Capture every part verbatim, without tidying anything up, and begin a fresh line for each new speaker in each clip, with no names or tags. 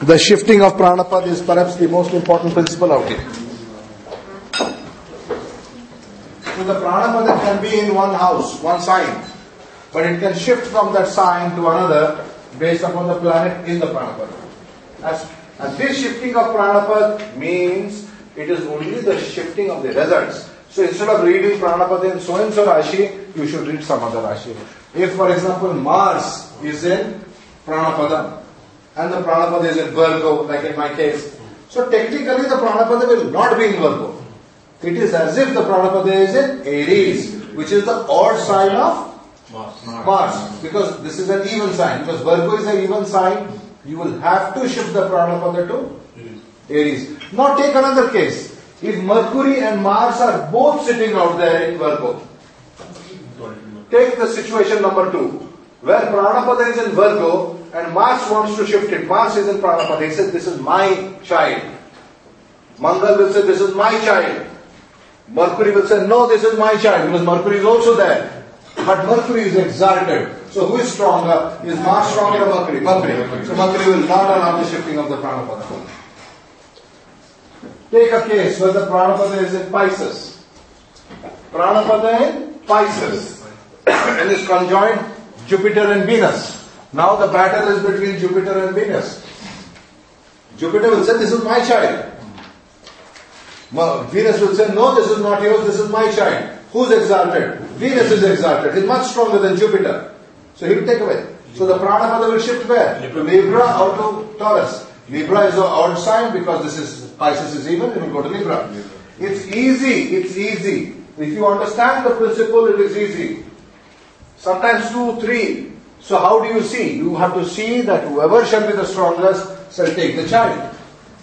the shifting of Pranapada is perhaps the most important principle out here. So the Pranapada can be in one house, one sign, but it can shift from that sign to another based upon the planet in the Pranapada. As, and this shifting of Pranapada means it is only the shifting of the results. So instead of reading Pranapada in so-and-so Rashi, you should read some other Rashi. If, for example, Mars is in Pranapada, and the Pranapada is in Virgo, like in my case. So technically the Pranapada will not be in Virgo. It is as if the Pranapada is in Aries, which is the odd sign of Mars. Mars. Because this is an even sign. Because Virgo is an even sign, you will have to shift the Pranapada to Aries. Now take another case. If Mercury and Mars are both sitting out there in Virgo, take the situation number two, where Pranapada is in Virgo, and Mars wants to shift it. Mars is in Pranapada. He says, this is my child. Mangal will say, this is my child. Mercury will say, no, this is my child, because Mercury is also there. But Mercury is exalted. So who is stronger? Is Mars stronger or Mercury? Mercury. So Mercury will not allow the shifting of the Pranapada. Take a case where the Pranapada is in Pisces. Pranapada in Pisces. And is conjoined Jupiter and Venus. Now the battle is between Jupiter and Venus. Jupiter will say, this is my child. Venus will say, no, this is not yours, this is my child. Who's exalted? Venus is exalted. He's much stronger than Jupiter. So he will take away. So the Pranapada will shift where? To Libra or to Taurus. Libra is an odd sign because this is Pisces is even, it will go to Libra. It's easy, it's easy. If you understand the principle, it is easy. Sometimes two, three. So how do you see? You have to see that whoever shall be the strongest shall take the child.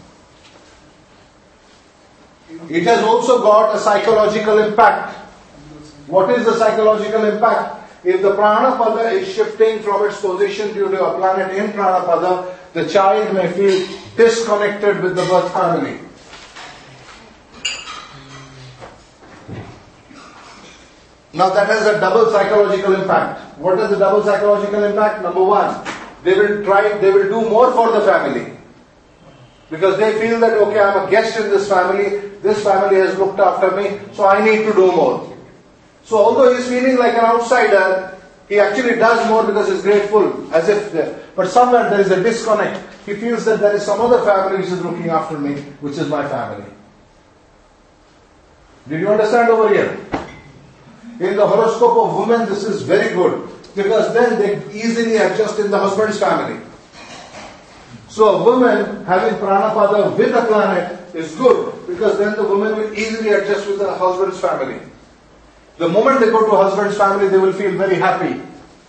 It has also got a psychological impact. What is the psychological impact? If the Pranapada is shifting from its position due to a planet in Pranapada, the child may feel disconnected with the birth family. Now that has a double psychological impact. What is the double psychological impact? Number one, they will try, they will do more for the family. Because they feel that, okay, I'm a guest in this family, this family has looked after me, so I need to do more. So although he's feeling like an outsider, he actually does more because he's grateful, as if, but somewhere there is a disconnect. He feels that there is some other family which is looking after me, which is my family. Did you understand over here? In the horoscope of women, this is very good, because then they easily adjust in the husband's family. So a woman having Pranapada with a planet is good, because then the woman will easily adjust with the husband's family. The moment they go to husband's family, they will feel very happy.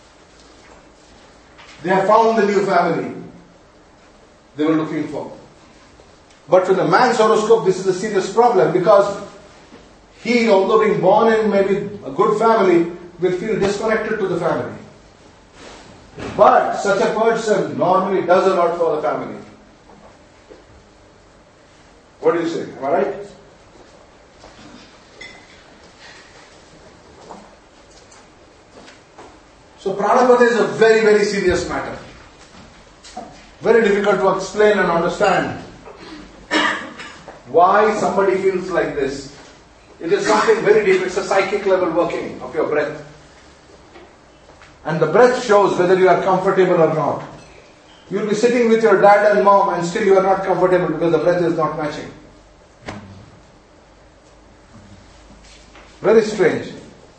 They have found the new family they were looking for. But for the man's horoscope, this is a serious problem, because he, although being born in maybe a good family, will feel disconnected to the family. But such a person normally does a lot for the family. What do you say? Am I right? So Pranapada is a very, very serious matter. Very difficult to explain and understand why somebody feels like this. It is something very deep. It's a psychic level working of your breath. And the breath shows whether you are comfortable or not. You will be sitting with your dad and mom and still you are not comfortable because the breath is not matching. Very strange.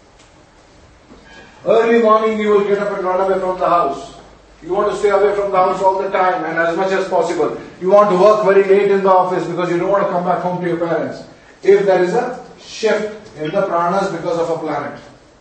Early morning you will get up and run away from the house. You want to stay away from the house all the time and as much as possible. You want to work very late in the office because you don't want to come back home to your parents. If there is a shift in the pranas because of a planet.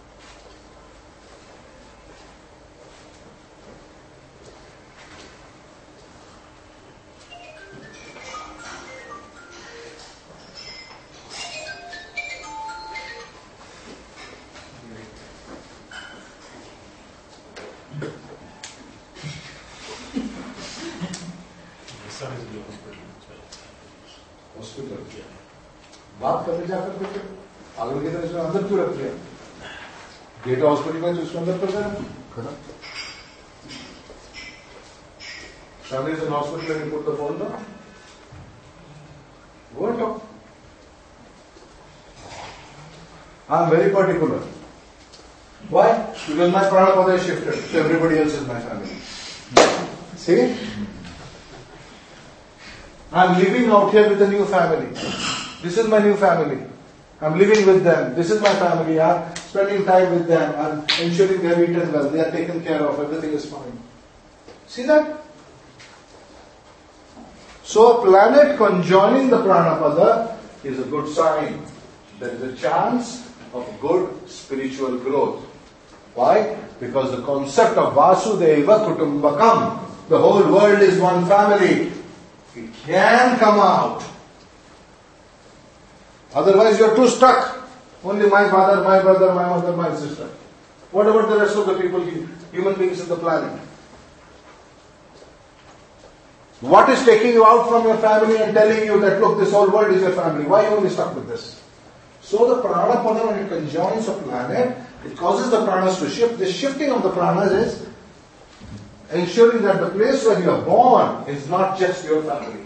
बात करने जाकर के आगे की तरह इसमें अंदर क्यों रख दिया? डेटा हॉस्पिटल में तो इसमें अंदर कर देना खड़ा। Somebody is in hospital and you put the phone down? Go and talk. I am very particular. Why? Because my pranapada is shifted, so everybody else is my family. See? I am living out here with a new family. This is my new family. I am living with them. This is my family. I am spending time with them. I am ensuring they are eaten well. They are taken care of. Everything is fine. See that? So a planet conjoining the pranapada is a good sign. There is a chance of good spiritual growth. Why? Because the concept of Vasudeva Kutumbakam, the whole world is one family, it can come out. Otherwise you are too stuck. Only my father, my brother, my mother, my sister. What about the rest of the people, human beings in the planet? What is taking you out from your family and telling you that, look, this whole world is your family? Why are you only stuck with this? So the pranapada, when it conjoins a planet, it causes the pranas to shift. The shifting of the pranas is ensuring that the place where you are born is not just your family.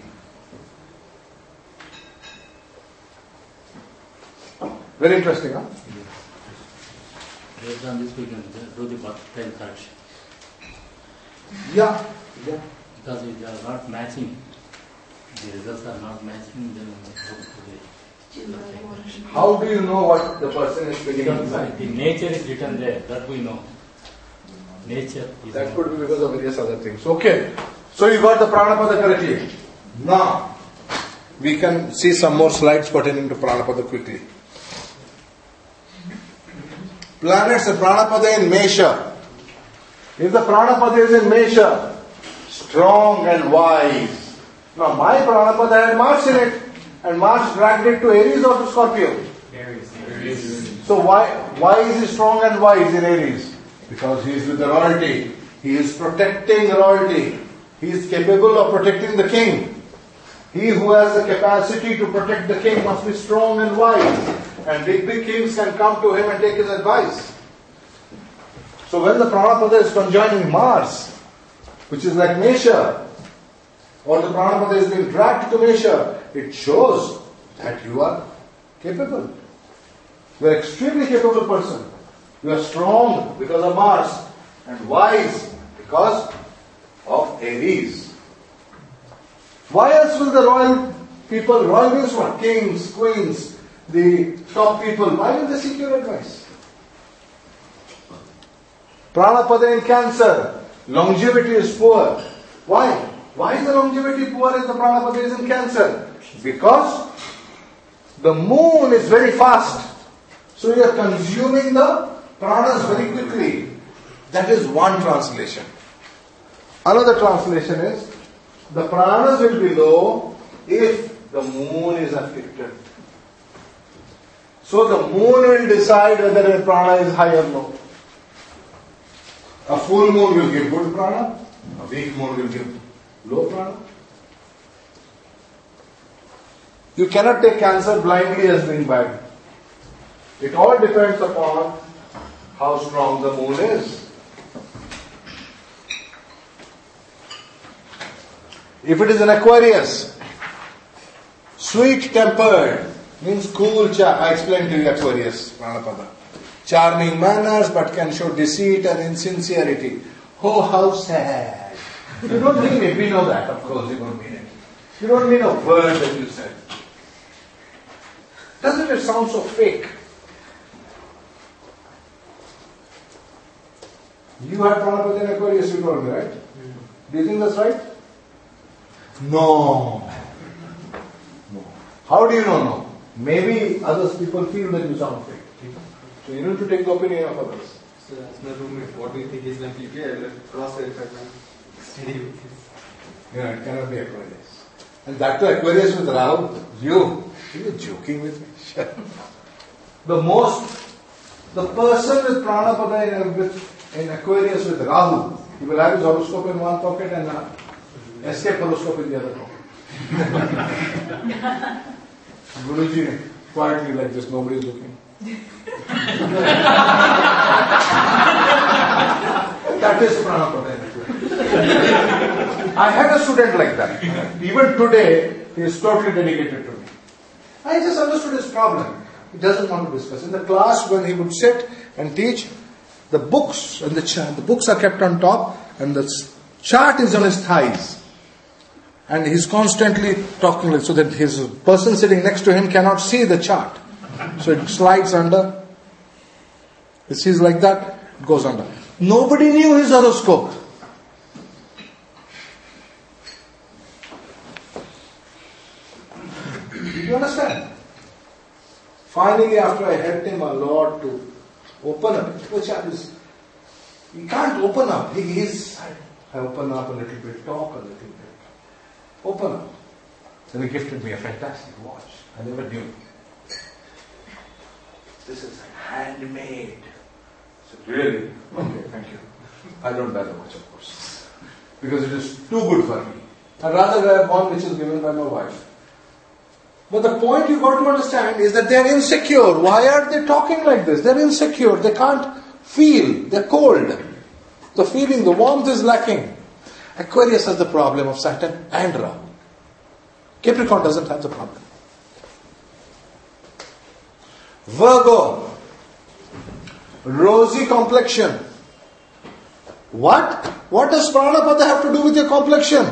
Very interesting, huh?
Based on this, we can do the birth time search.
Yeah. yeah.
Because if they are not matching, the results are not matching, then we hope to the.
How do you know what the person is feeling inside?
The nature is written there, that we know. Nature is.
That could be because of various other things. Okay. So you got the pranapada correctly. Now, we can see some more slides pertaining to pranapada quickly. Planets, the pranapada in Mesha. If the pranapada is in Mesha, strong and wise. Now my pranapada had Mars in it, and Mars dragged it to Aries or to Scorpio?
Aries. Aries.
So why why is he strong and wise in Aries? Because he is with the royalty. He is protecting royalty. He is capable of protecting the king. He who has the capacity to protect the king must be strong and wise. And big, big kings can come to him and take his advice. So when the pranapada is conjoining Mars, which is like Mesha, or the pranapada is being dragged to Mesha, it shows that you are capable. You are an extremely capable person. You are strong because of Mars and wise because of Aries. Why else will the royal people, royal means what? Kings, queens, the top people, why will they seek your advice? Pranapada in Cancer, longevity is poor. Why? Why is the longevity poor if the pranapada is in Cancer? Because the moon is very fast. So you are consuming the pranas very quickly. That is one translation. Another translation is, the pranas will be low if the moon is afflicted. So the moon will decide whether a prana is high or low. A full moon will give good prana, a weak moon will give low prana. You cannot take Cancer blindly as being bad. It all depends upon how strong the moon is. If it is an Aquarius, sweet-tempered, means cool chap. I explained to you Aquarius, Pranapada. Charming manners but can show deceit and insincerity. Oh, how sad. You don't mean it. We know that, of course, you don't mean it. You don't mean a word that you said. Doesn't it sound so fake? You had Pranapada in Aquarius, you told me, right? Mm. Do you think that's right? No. No. How do you know no? Maybe others people feel that you sound fake. So you need to take the opinion of others.
So that's my roommate. What do you think is my P P I? I'll cross verify my study with his.
Yeah, it cannot be Aquarius. And that too Aquarius with Rahu. You. Are you joking with me? The most, the person with Pranapada in, with, in Aquarius with Rahu, he will have his horoscope in one pocket and uh, escape horoscope in the other pocket. Guruji, quietly like this, nobody is looking. That is Pranapada in Aquarius. I had a student like that. Even today, he is totally dedicated to me. I just understood his problem. He doesn't want to discuss. In the class, when he would sit and teach, the books and the chart, the books are kept on top, and the chart is on his thighs. And he's constantly talking so that his person sitting next to him cannot see the chart. So it slides under. It sees like that, it goes under. Nobody knew his horoscope. Do you understand? Finally, after I helped him a lot to open up, the chap is, he can't open up. He is, I open up a little bit, talk a little bit. Open up. Then he gifted me a fantastic watch. I never knew. This is handmade. I said, really? Okay, thank you. I don't buy the watch, of course. Because it is too good for me. I'd rather grab one which is given by my wife. But the point you got to understand is that they're insecure. Why are they talking like this? They're insecure. They can't feel. They're cold. The feeling, the warmth is lacking. Aquarius has the problem of Saturn and Rahu. Capricorn doesn't have the problem. Virgo, rosy complexion. What? What does Pranapada have to do with your complexion?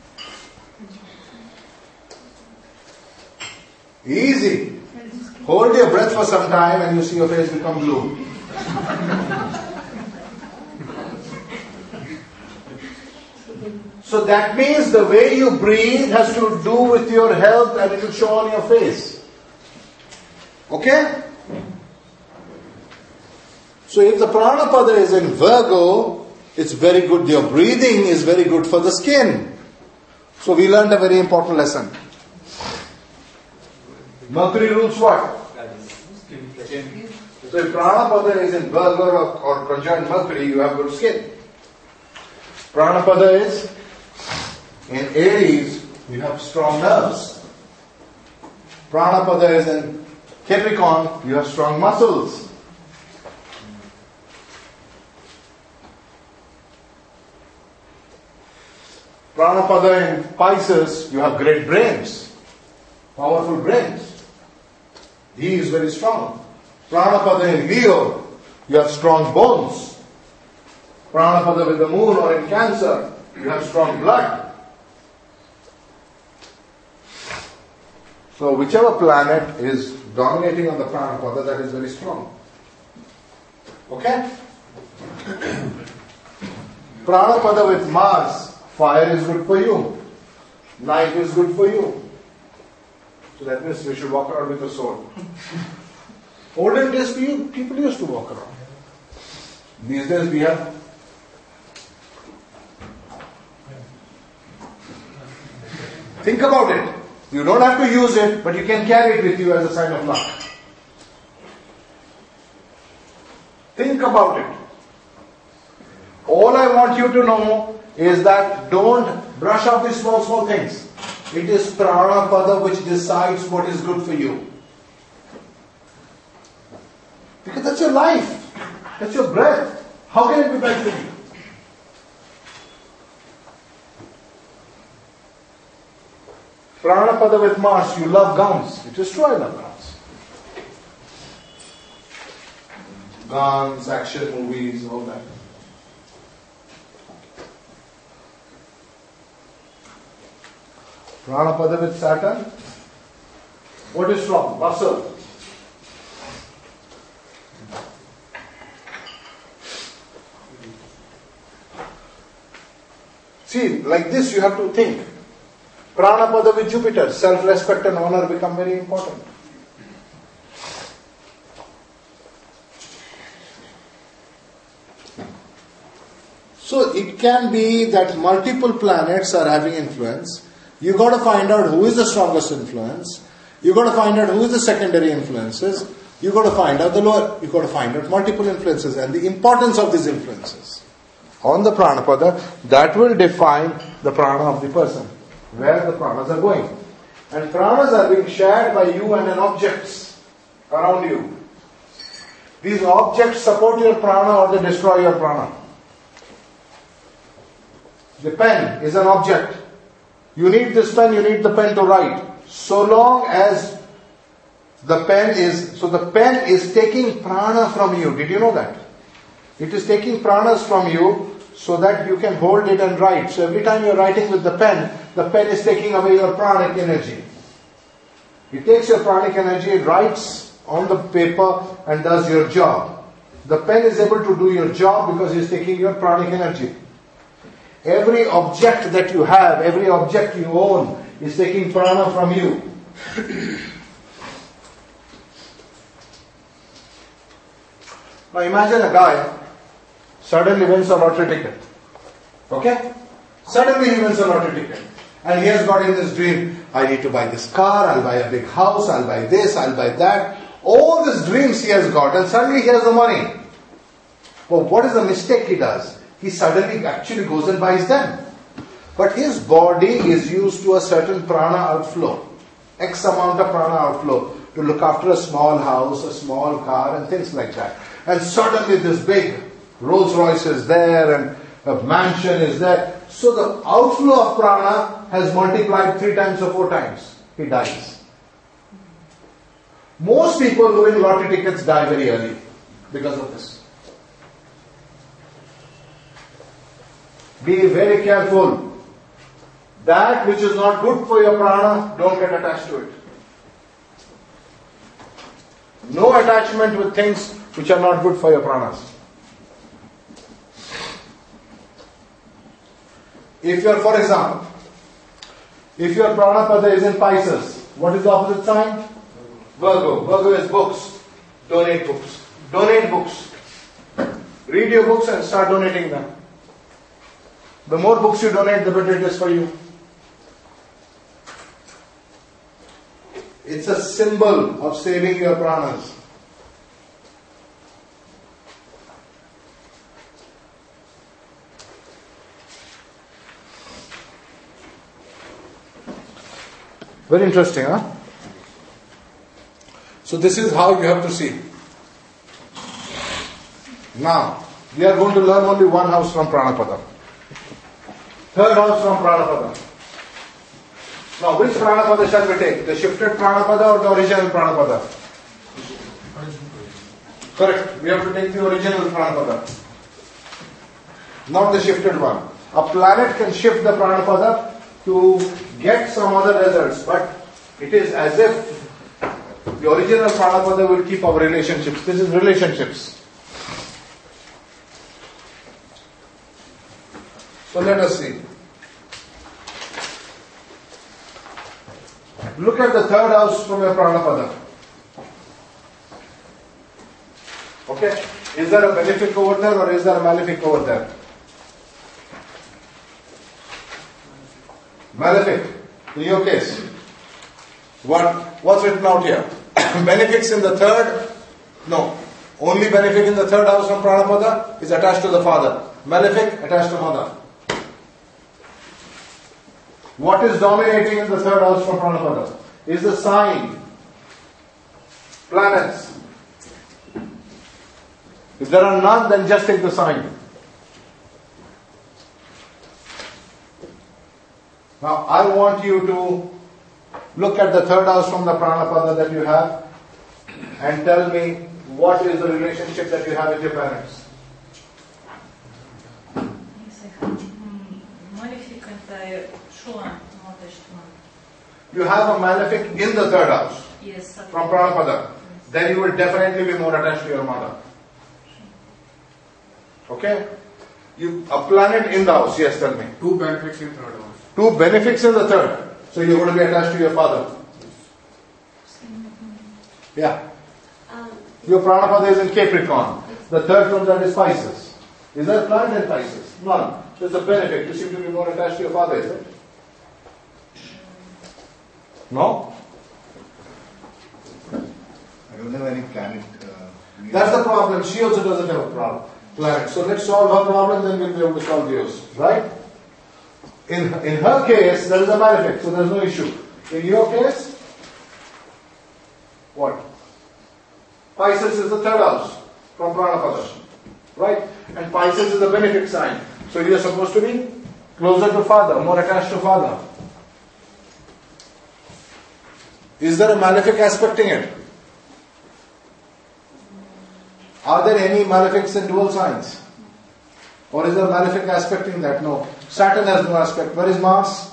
Easy. Hold your breath for some time and you see your face become blue. So that means the way you breathe has to do with your health and it will show on your face. Okay? So if the Pranapada is in Virgo, it's very good. Your breathing is very good for the skin. So we learned a very important lesson. Mercury rules what? So if Pranapada is in Virgo or, or conjoined Mercury, you have good skin. Pranapada is in Aries, you have strong nerves. Pranapada is in Capricorn, you have strong muscles. Pranapada in Pisces, you have great brains, powerful brains. He is very strong. Pranapada in Leo, you have strong bones. Pranapada with the moon or in Cancer, you have strong blood. So whichever planet is dominating on the Pranapada, that is very strong. Okay? Pranapada with Mars, fire is good for you. Night is good for you. So that means we should walk around with a sword. Olden days people used to walk around. These days we have think about it. You don't have to use it, but you can carry it with you as a sign of luck. Think about it. All I want you to know is that don't brush off these small, small things. It is Pranapada which decides what is good for you. Because that's your life. That's your breath. How can it be bad for you? Pranapada with Mars, you love guns. It is true, I love guns. Guns, action movies, all that. Pranapada with Saturn. What is strong? Muscle. See, like this you have to think. Pranapada with Jupiter, self-respect and honor become very important. So it can be that multiple planets are having influence. You got to find out who is the strongest influence. You got to find out who is the secondary influences. You got to find out the lower. You got to find out multiple influences and the importance of these influences on the Pranapada. That will define the prana of the person, where the pranas are going. And pranas are being shared by you and an objects around you. These objects support your prana or they destroy your prana. The pen is an object. You need this pen, you need the pen to write. So long as the pen is, so the pen is taking prana from you. Did you know that? It is taking pranas from you so that you can hold it and write. So every time you're writing with the pen, the pen is taking away your pranic energy. It takes your pranic energy, it writes on the paper and does your job. The pen is able to do your job because it's taking your pranic energy. Every object that you have, every object you own is taking prana from you. Now imagine a guy suddenly wins a lottery ticket. Okay? Suddenly he wins a lottery ticket. And he has got in this dream, I need to buy this car, I'll buy a big house, I'll buy this, I'll buy that. All these dreams he has got, and suddenly he has the money. Well, what is the mistake he does? He suddenly actually goes and buys them. But his body is used to a certain prana outflow. X amount of prana outflow to look after a small house, a small car and things like that. And suddenly this big Rolls Royce is there and a mansion is there. So the outflow of prana has multiplied three times or four times. He dies. Most people who win lottery tickets die very early because of this. Be very careful. That which is not good for your prana, don't get attached to it. No attachment with things which are not good for your pranas. If your, for example, if your pranapada is in Pisces, what is the opposite sign? Virgo. Virgo is books. Donate books. Donate books. Read your books and start donating them. The more books you donate, the better it is for you. It's a symbol of saving your pranas. Very interesting, huh? So this is how you have to see. Now, we are going to learn only one house from Pranapada. Third house from Pranapada. Now, which Pranapada shall we take? The shifted Pranapada or the original Pranapada? Correct. We have to take the original Pranapada. Not the shifted one. A planet can shift the Pranapada to get some other results, but it is as if the original Pranapada will keep our relationships. This is relationships. So let us see. Look at the third house from your Pranapada. Okay? Is there a benefic over there or is there a malefic over there? Malefic. In your case. What, what's written out here? Benefics in the third? No. Only benefic in the third house from Pranapada is attached to the father. Malefic attached to mother. What is dominating in the third house from Pranapada? Is the sign. Planets. If there are none, then just take the sign. Now, I want you to look at the third house from the Pranapada that you have and tell me what is the relationship that you have with your parents. You have a malefic in the third house
yes,
from Pranapada. Then you will definitely be more attached to your mother. Okay? You, a planet in the house, yes, tell me.
Two benefics in third house.
Two benefics in the third. So you're going to be attached to your father. Yeah.
Um,
Your Pranapada is in Capricorn. The third from that is Pisces. Is there a planet in Pisces? None. So it's a benefic. You seem to be more attached to your father, is it? No?
I don't have any planet. Uh,
That's the problem. She also doesn't have a problem. Planet. So let's solve her problem, then we'll be able to solve yours. Right? In, in her case, there is a malefic, so there is no issue. In your case, what? Pisces is the third house from Pranapada. Right? And Pisces is a benefic sign. So you are supposed to be Closer to father, more attached to father. Is there a malefic aspecting it? Are there any malefics in dual signs? Or is there a malefic aspecting that? No. Saturn has no aspect. Where is Mars?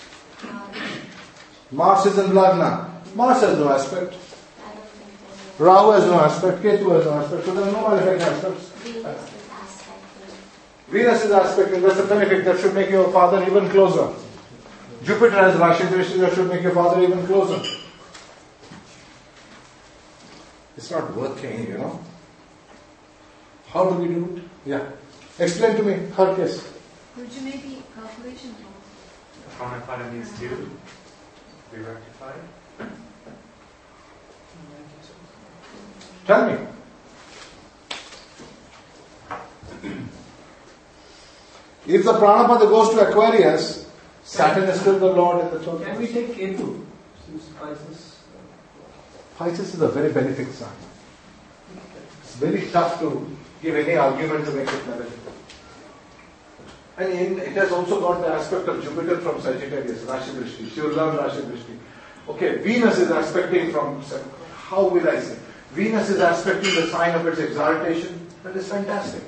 Mars is in Lagna. Mars has no aspect. Rahu has no aspect. Ketu has no aspect. So there are no malefic aspects. Venus is aspecting. That's a benefic that should make your father even closer. Jupiter has Rashi Drishti that should make your father even closer. It's not working, you know. How do we do it? Yeah. Explain to me her case.
Could you maybe calculation from?
From part of these two be rectified.
Tell me. If the Pranapada goes to Aquarius, Saturn is still the Lord in the twelfth.
Can we take Ketu? Since Pisces.
Pisces is a very benefic sign. It's very tough to give any argument to make it beneficial. And in, it has also got the aspect of Jupiter from Sagittarius, Rashi Drishti. She will learn Rashi Drishti. Okay, Venus is aspecting from, how will I say? Venus is aspecting the sign of its exaltation. That is fantastic.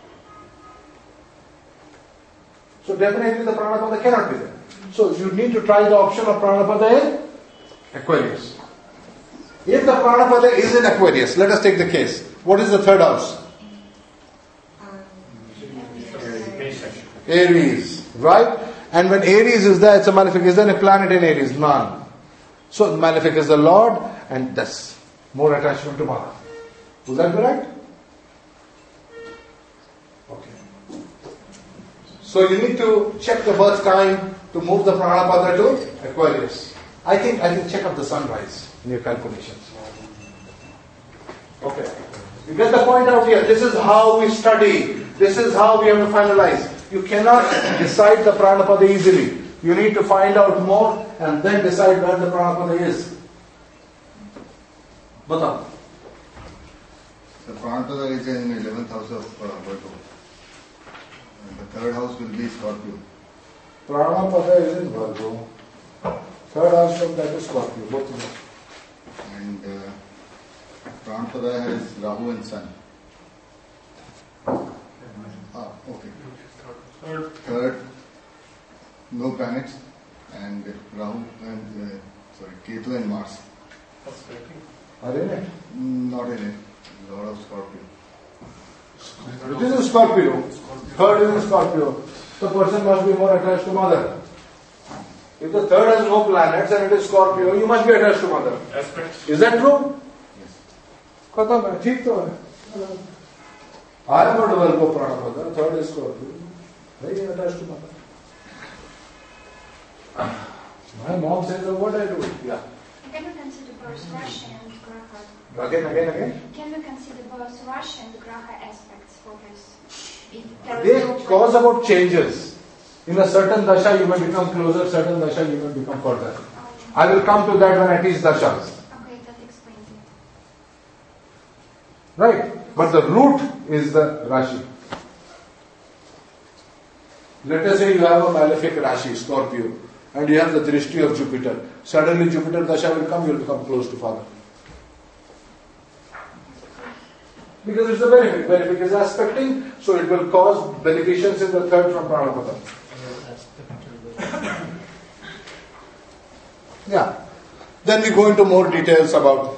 So definitely the Pranapada cannot be there. So you need to try the option of Pranapada in Aquarius. If the Pranapada is in Aquarius, let us take the case. What is the third house? Aries, right? And when Aries is there, it's a malefic. Is there any planet in Aries? None. So the malefic is the Lord, and thus more attachment to Mara. Would that be right? Okay. So you need to check the birth time to move the Pranapada to Aquarius. I think I can check up the sunrise in your calculations. Okay. You get the point out here. This is how we study. This is how we have to finalize. You cannot decide the Pranapada easily. You need to find out more and then decide where the Pranapada is. Bata.
The Pranapada is in eleventh house of uh, Virgo. And the third house will be Scorpio.
Pranapada is in Virgo. Third house from that is Scorpio. Both of them.
And uh, Pranapada has Rahu and Sun. Ah, okay.
Third.
Third, no planets, and Rahu and uh, sorry, Ketu and Mars.
Are in it?
Not in it. Lord of Scorpio.
It is in Scorpio. Third is in Scorpio. The person must be more attached to mother. If the third has no planets and it is Scorpio, you must be attached to mother.
Aspects.
Is that true?
Yes.
Khatam hai, theek to hai. I am not Virgo Pranapada, third is Scorpio. Very attached to mother. My mom says, oh, what I do? Yeah.
Can we consider both Russia and Graha?
Again, again, again.
Can we consider both Russia and Graha aspects for this? If there is
They
no
cause about changes. In a certain dasha you may become closer, certain dasha you may become further. I will come to that when I teach dashas.
Okay, that explains it.
Right? But the root is the Rashi. Let us say you have a malefic Rashi, Scorpio, and you have the drishti of Jupiter. Suddenly Jupiter dasha will come, you will become close to father. Because it's a benefic. Benefic is aspecting, so it will cause beneficence in the third from Pranapada. Yeah. Then we go into more details about.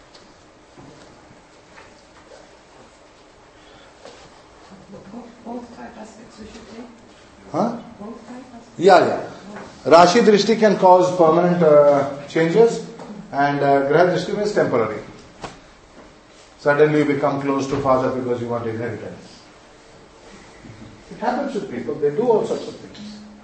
Both type aspects we should take.
Huh?
Both type aspects.
Yeah, yeah. Rashi Drishti can cause permanent uh, changes, and uh, Graha Drishti means temporary. Suddenly you become close to father because you want inheritance. It happens with people, they do all sorts of things.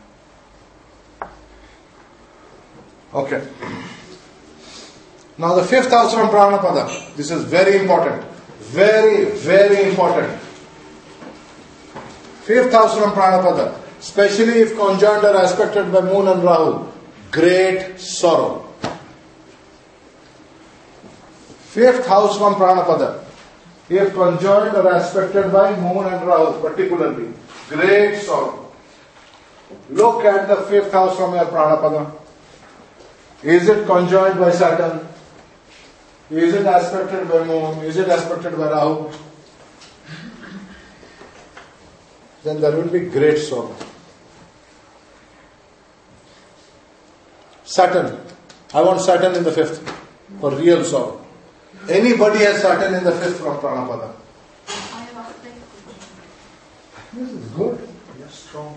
Okay. Now the fifth house from Pranapada. This is very important. Very, very important. Fifth house from Pranapada. Especially if conjoined or aspected by Moon and Rahu. Great sorrow. Fifth house from Pranapada. If conjoined or aspected by Moon and Rahu particularly. Great sorrow. Look at the fifth house from your Pranapada. Is it conjoined by Saturn? Is it aspected by Moon? Is it aspected by Rahu? Then there will be great sorrow. Saturn. I want Saturn in the fifth for real sorrow. Anybody has Saturn in the fifth from Pranapada?
I have aspect.
This is good. You're strong.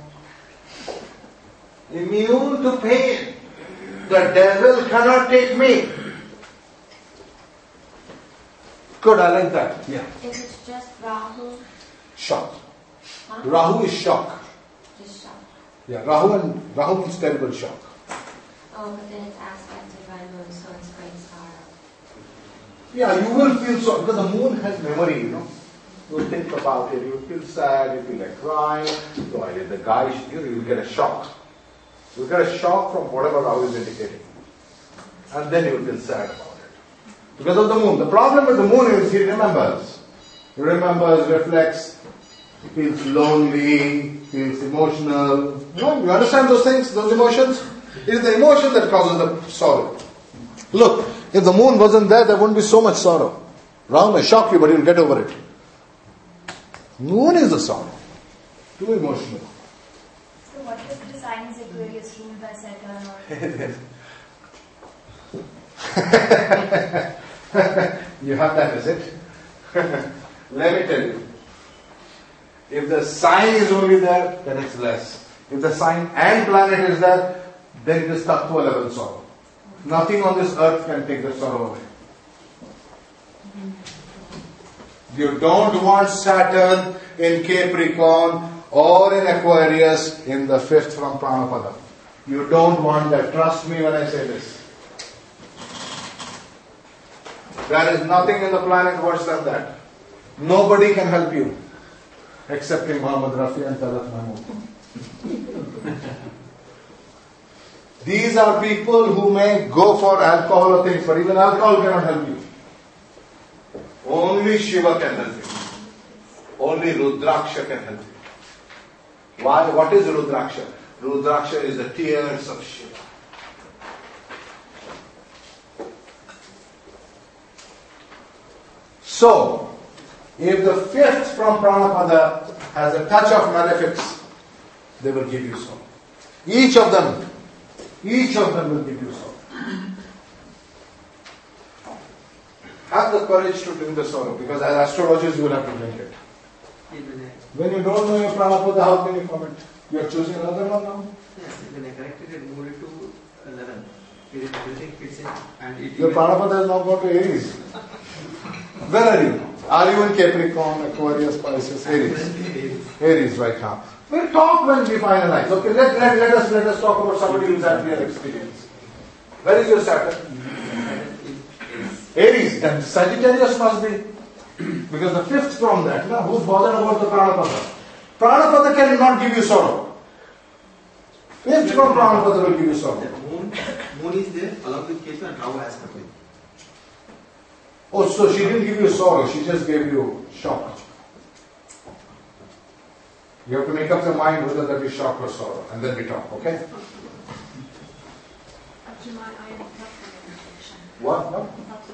Immune to pain. The devil cannot take me. Good, I like that. Yeah.
If it's just Rahu,
Shock.
huh?
Rahu is shock.
Just shock.
Yeah, Rahu and Rahu means terrible shock.
Oh, but then it's aspected by moon, so it's great sorrow.
Yeah, you will feel so because the moon has memory, you know. You will think about it, you will feel sad, you feel like crying. So I did the guy, you know, you will get a shock. You will get a shock from whatever Rahu is indicating. And then you will feel sad about it. Because of the moon. The problem with the moon is he remembers. He remembers, reflects, he feels lonely, feels emotional. You know, you understand those things, those emotions? It is the emotion that causes the sorrow. Look, if the moon wasn't there, there wouldn't be so much sorrow. Rahu may shock you, but you'll get over it. Moon is the sorrow. Too emotional.
So what if the sign is Aquarius ruled by Saturn or...
You have that, is it? Let me tell you. If the sign is only there, then it's less. If the sign and planet is there, then it is tattva level sorrow. Nothing on this earth can take the sorrow away. You don't want Saturn in Capricorn or in Aquarius in the fifth from Pranapada. You don't want that. Trust me when I say this. There is nothing in the planet worse than that. Nobody can help you excepting Muhammad Rafi and Talat Mahmood. These are people who may go for alcohol or things, but even alcohol cannot help you. Only Shiva can help you. Only Rudraksha can help you. Why? What is Rudraksha? Rudraksha is the tears of Shiva. So, if the fifth from Pranapada has a touch of malefics, they will give you so. Each of them, each of them will give you so. Have the courage to drink the sorrow, because as astrologers you will have to drink it. When you don't know your Pranapada, how can you comment? You are choosing another one now?
Yes, when I corrected it, moved it to eleven. It is everything fits in and it
Your Pranapada has now gone to Aries. Where are you? Are you in Capricorn, Aquarius, Pisces, Aries? Aries right now. We'll talk when we finalize. Okay, let, let, let us let us talk about somebody who's had real experience. Where is your Saturn? Aries. Then Sagittarius must be. Because the fifth from that, no? Who's bothered about the Pranapada? Pranapada cannot give you sorrow. Fifth from Pranapada will give you sorrow.
The moon, moon is there along with Ketu and Rahu aspect.
Oh, so she didn't give you sorrow, she just gave you shock. You have to make up your mind whether that is shock or sorrow, and then we talk, okay? What? No?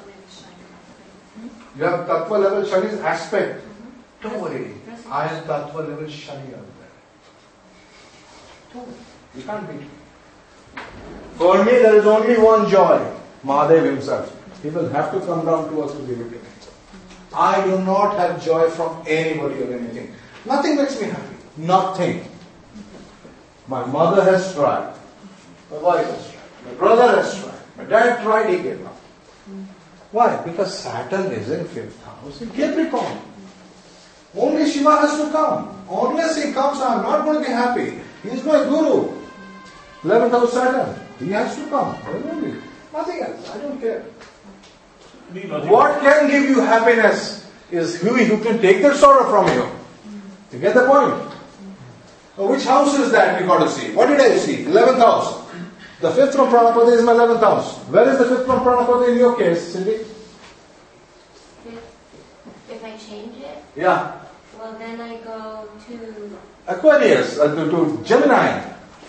You have Tattva level Shani's aspect. Don't worry, I have Tattva level Shani out there. Don't worry. You can't beat me. For me, there is only one joy, Mahadev himself. He will have to come down to us to give it to me. I do not have joy from anybody or anything. Nothing makes me happy. Nothing. My mother has tried. My wife has tried. My brother has tried. My dad tried, he gave up. Why? Because Saturn is in fifth house in Capricorn. Only Shiva has to come. Unless he comes, I am not going to be happy. He is my guru. eleventh house Saturn. He has to come. Only. Nothing else. I don't care. What can give you happiness is who, who can take the sorrow from you. You get the point? So which house is that we got to see? What did I see? eleventh house. The fifth from Pranapada is my eleventh house. Where is the fifth from Pranapada in your case, Cindy?
If, if I change it,
Yeah.
well then I go to...
Aquarius, uh, to, to Gemini.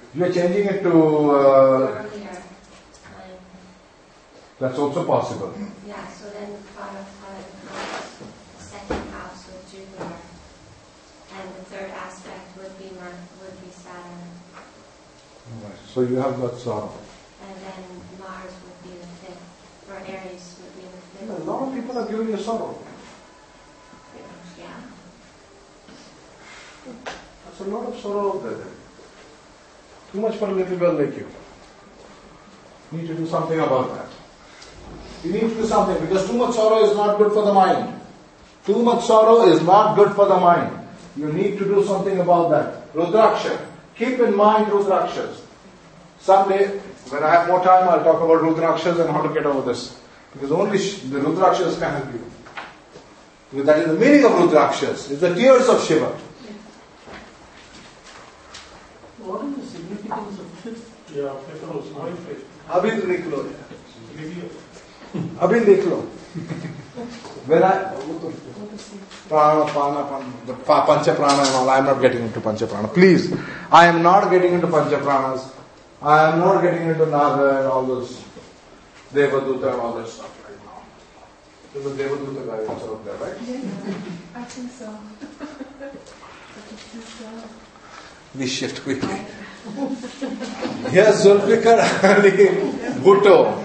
You are changing it to. Uh,
earlier time.
that's also possible.
Yeah, so then Father house, second house would Jupiter, and the third aspect would be Mer- would be Saturn,
Right. So you have got sorrow.
and then Mars would be the fifth, or Aries would be the
A
fifth.
lot of people are giving you sorrow.
Yeah.
That's a lot of sorrow out there. Too much for a little girl like you. You need to do something about that. You need to do something because too much sorrow is not good for the mind. Too much sorrow is not good for the mind. You need to do something about that. Rudraksha. Keep in mind Rudrakshas. Someday, when I have more time, I'll talk about Rudrakshas and how to get over this. Because only the Rudrakshas can help you. Because that is the meaning of Rudrakshas. It's the tears of Shiva.
What is the significance of fifth? Yeah, fifth house, why fifth?
अभी तो देख लो अभी देख लो when I prana prana prana pancha prana and all, I am not getting into pancha prana, please. I am not getting into pancha pranas. I am not getting into naga and all those devaduta and all that stuff right now. There's a devaduta guy also out there, right?
I think so.
We shift quickly. Here's Zulfikar Ali Bhutto.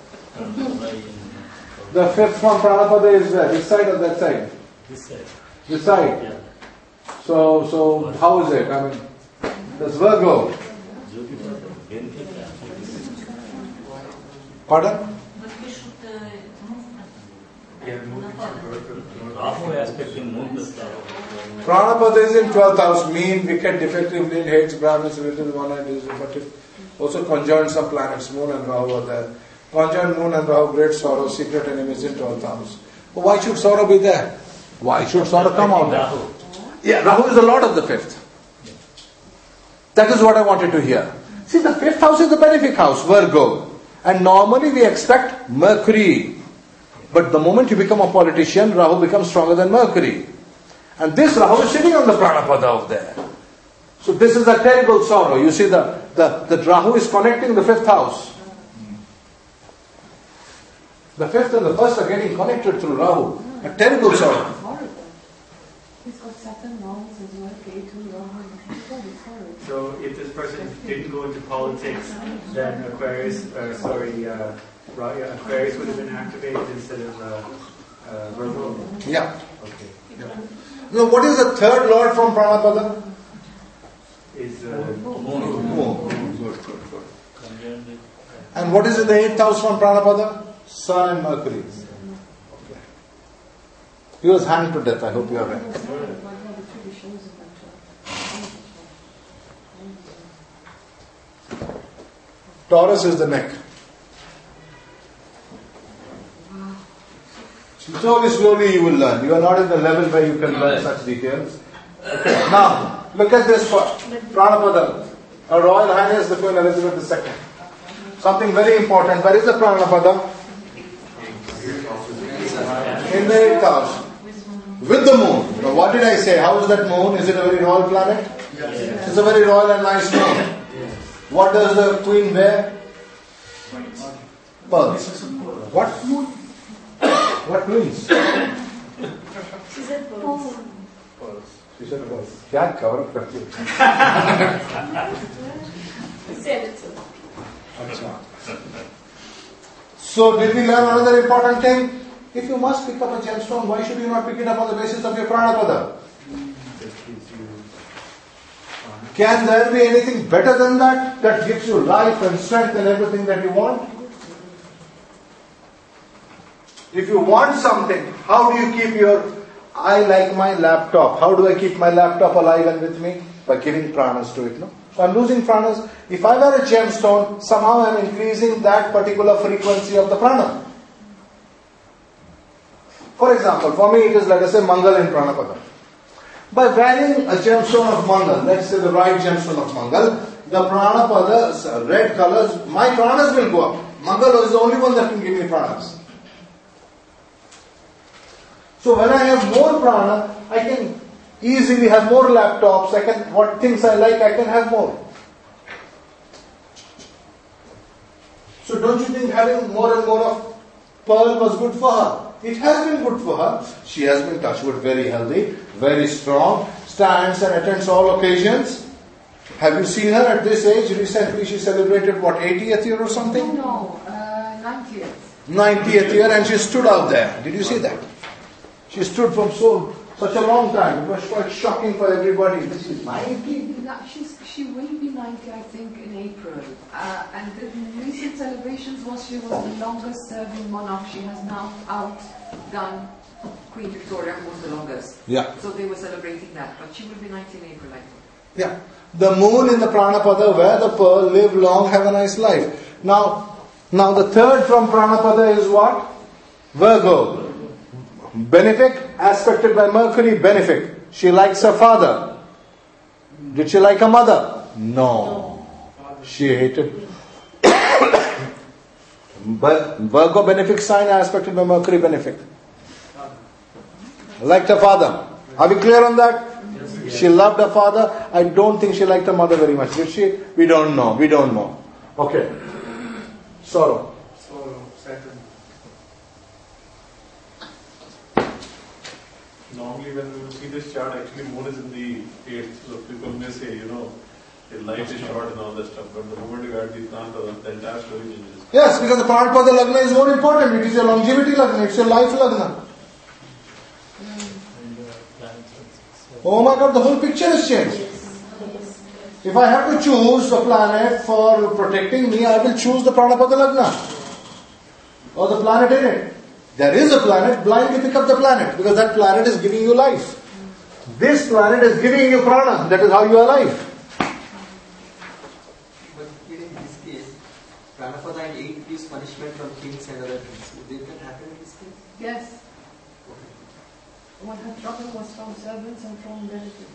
The fifth from Pranapada is there, this side or that side?
This side.
This side.
Yeah.
So, so how is it? I mean, there's Virgo.
Jupiter, benefit.
Pardon?
But we should uh, move
Yeah, move it to
Rahu aspect in moon plus Rahu.
Pranapada is in twelfth house, mean, wicked, defective, lean, hates, Brahmins, relative, one and is but it also conjoined some planets, Moon and Rahu are there. Conjoined Moon and Rahu, great sorrow, secret enemies in twelfth house. But why should sorrow be there? Why should sorrow come out there?
Rahu.
Yeah, Rahu is the lord of the fifth. That is what I wanted to hear. See, the fifth house is the benefic house, Virgo. And normally we expect Mercury. But the moment you become a politician, Rahu becomes stronger than Mercury. And this Rahu is sitting on the Pranapada out there. So this is a terrible sorrow. You see, the, the, the Rahu is connecting the fifth house. The fifth and the first are getting connected through Rahu. A terrible sorrow.
horrible. He's got Saturn, Mars as well, K two, Rahu. It's horrible.
So if this person didn't go into politics, then Aquarius, uh, sorry, uh, Ra- yeah, Aquarius would have been activated instead of uh, uh, Virgo.
Yeah.
Okay.
yeah. Now, what is the third lord from Pranapada?
Is uh,
Moon.
Moon. Good, good, good.
Conjoined with-
And what is in the eighth house from Pranapada? Sun and Mercury. Okay. He was hanged to death. I hope you are right. Taurus is the neck. Slowly, slowly you will learn. You are not in the level where you can learn such details. Okay. Now, look at this Pranapada. Her Royal Highness the Queen Elizabeth the Second. Something very important. Where is the Pranapada? In the eighth house. With the moon. Now what did I say? How is that moon? Is it a very royal planet?
yes.
It's a very royal and nice moon. What does the queen wear? Pearls. What? What queens?
She said pearls.
She said pearls. क्या cover up करती हो?
Said it so.
अच्छा. So did we learn another important thing? If you must pick up a gemstone, why should you not pick it up on the basis of your Pranapada? Can there be anything better than that? That gives you life and strength and everything that you want? If you want something, how do you keep your... I like my laptop. How do I keep my laptop alive and with me? By giving pranas to it, no? So I'm losing pranas. If I wear a gemstone, somehow I'm increasing that particular frequency of the prana. For example, for me it is, let us say, Mangal in Pranapada. By wearing a gemstone of Mangal, let's say the right gemstone of Mangal, the Pranapada, red colors, my pranas will go up. Mangal is the only one that can give me pranas. So when I have more prana, I can easily have more laptops, I can, what things I like, I can have more. So don't you think having more and more of pearl was good for her? It has been good for her. She has been touched with very healthy, very strong, stands and attends all occasions. Have you seen her at this age? Recently she celebrated what, eightieth year or something?
No, uh, ninetieth.
ninetieth year, and she stood out there. Did you see that? She stood from so such a long time. It was quite shocking for everybody. This is ninety.
No, she's, she will be ninety, I think, in April. Uh, and the recent celebrations was she was the longest serving monarch. She has now outdone Queen Victoria, who was the longest.
Yeah.
So they were celebrating that. But she will be ninety in April, I think.
Yeah. The moon in the Pranapada, where the pearl, live long, have a nice life. Now, now the third from Pranapada is what? Virgo. Benefic, aspected by Mercury, benefic. She likes her father. Did she like her mother? No. She hated. But Virgo benefic sign aspected by Mercury benefic. Liked her father. Are we clear on that? She loved her father. I don't think she liked her mother very much. Did she? We don't know. We don't know. Okay. Sorrow.
Sorrow, Saturn.
Normally when we see this chart, actually moon is in the eighth, so people may say, you know, the life is short and all that stuff, but the moment you add the Pranapada, the entire story changes.
Yes, because the Pranapada Lagna is more important. It is your longevity Lagna. It's your life Lagna. Oh my God, the whole picture is changed. If I have to choose a planet for protecting me, I will choose the Pranapada Lagna. Or the planet in it. There is a planet, blindly pick up the planet, because that planet is giving you life. This planet is giving you prana, that is how you are alive.
But here in this case, Pranapada and eight gives punishment from kings and other things. Did that happen in this case?
Yes. What her trouble was from servants and from relatives.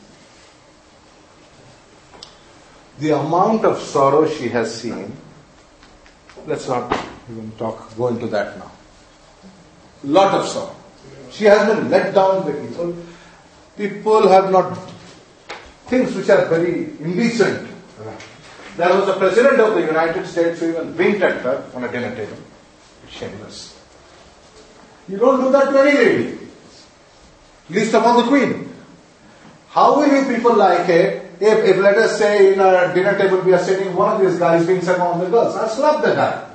The amount of sorrow she has seen, let's not even talk, go into that now. Lot of sorrow. She has been let down by people. People have not, things which are very indecent. There was a president of the United States who even winked at her on a dinner table. It's shameless. You don't do that to any lady. Least upon the Queen. How will you people like it if, if let us say in a dinner table we are sitting, one of these guys being set on the girls? I'll slap the guy.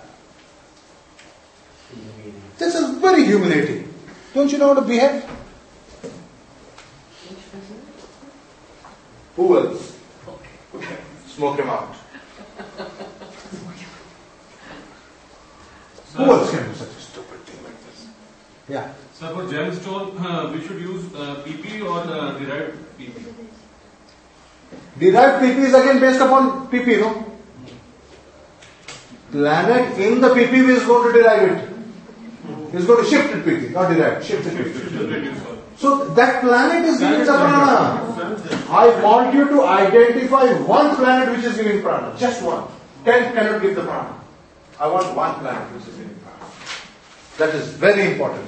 This is very humiliating. Don't you know how to behave? Who will? Smoke him out. Who else can do such a stupid thing like this? Yeah.
So for gemstone, uh, we should use uh, P P or uh, derived P P?
Derived P P is again based upon P P, no? Planet in the P P is going to derive it. He's going to shift it P P, not derive, shift it P P. So that planet is giving the prana. I want you to identify one planet which is giving prana. Just one. Ten cannot give the prana. I want one planet which is giving prana. That is very important.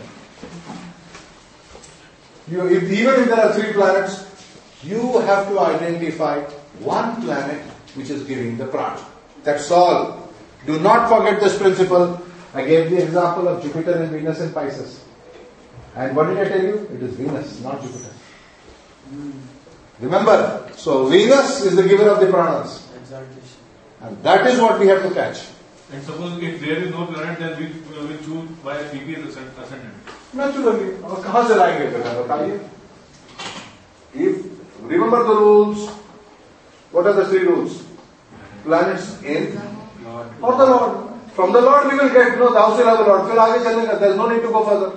You, if, even if there are three planets, you have to identify one planet which is giving the prana. That's all. Do not forget this principle. I gave the example of Jupiter and Venus in Pisces. And what did I tell you? It is Venus, not Jupiter. Remember, so Venus is the giver of the pranas. And that is what we have to catch.
And suppose if there is no planet, then we uh, will choose why P P is ascendant.
Naturally. और कहाँ से लाएंगे बेटा बताइए? If remember the rules, what are the three rules? Planets in or the Lord. From the Lord we will get, no, thou shalt have the Lord. फिर आगे चलेगा. There is no need to go further.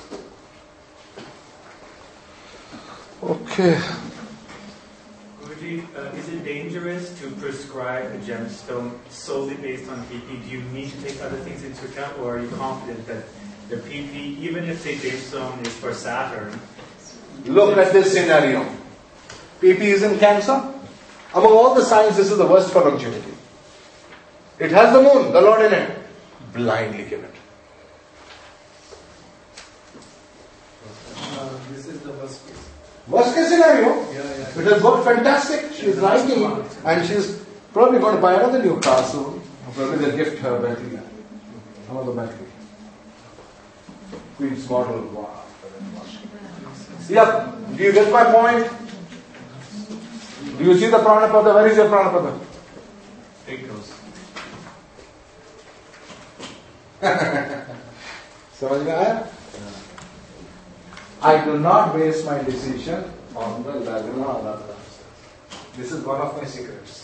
Okay.
Guruji, uh, is it dangerous to prescribe a gemstone solely based on P P? Do you need to take other things into account, or are you confident that the P P, even if the gemstone is for Saturn?
Look at this scenario. P P is in Cancer. Among all the signs, this is the worst for longevity. It has the moon, the Lord in it. Blindly give it.
Uh, this is the worst case.
Worst case scenario.
Yeah, yeah.
It has worked fantastic. She's liking it. And she's probably going to buy another new car soon. Probably they'll gift her Bentley. Another Bentley. Queen's model. Wow. Yep. Do you get my point? Do you see the Pranapada? Where is your Pranapada?
Eight crores.
समझ में आया? I do not base my decision on the Laguna or other. This is one of my secrets.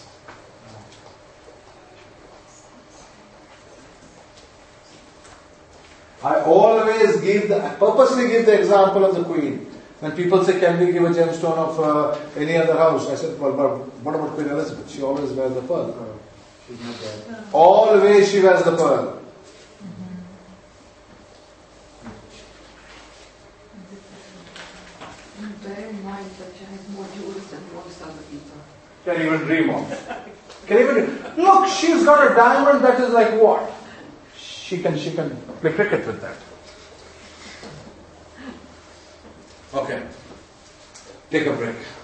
I always give the, I purposely give the example of the queen. When people say, can we give a gemstone of uh, any other house? I said, well, but what about Queen Elizabeth? She always wears the pearl.
She's not there.
Always she wears the pearl.
Bear in mind that she has more jewels than most other people.
Can even dream of. Can even look, she's got a diamond that is like what? She can she can play cricket with that. Okay. Take a break.